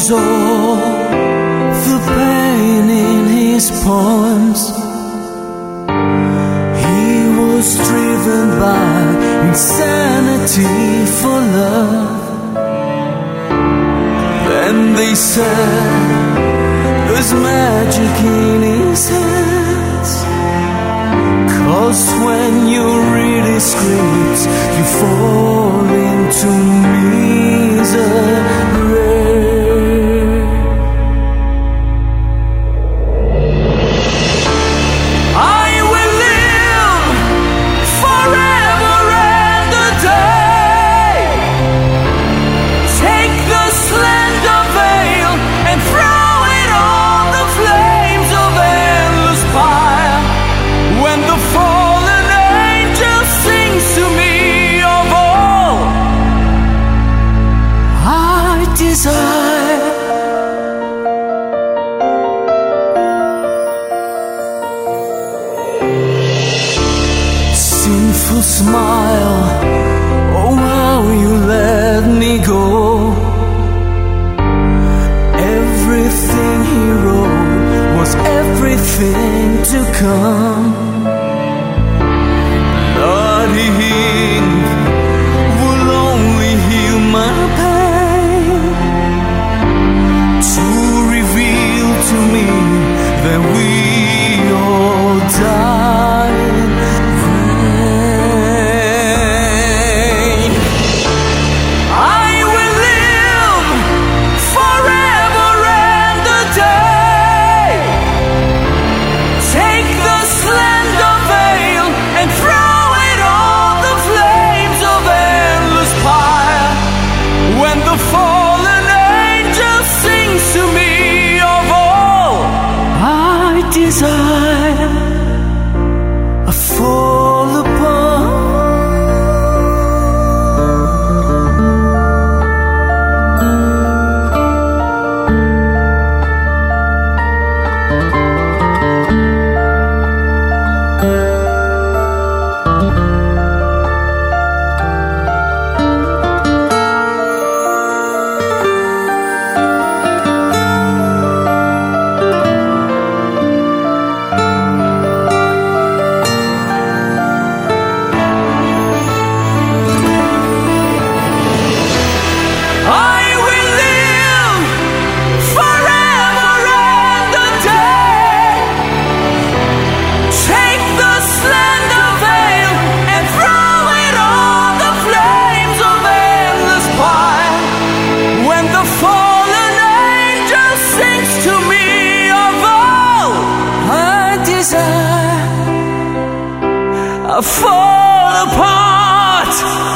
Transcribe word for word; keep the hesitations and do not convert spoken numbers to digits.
all the pain in his poems. He was driven by insanity for love. Then they said there's magic in his hands, 'cause when you read his scripts you fall into misery. Sinful smile, oh how you let me go. Everything he wrote was everything to come. Bloody ink will only heal my pain, to reveal to me that we all die in vain. I will live forever and a day. Take the slender veil and throw it on the flames of endless fire. When the fallen angel sings to me of all I desire, I fall apart. I fall apart.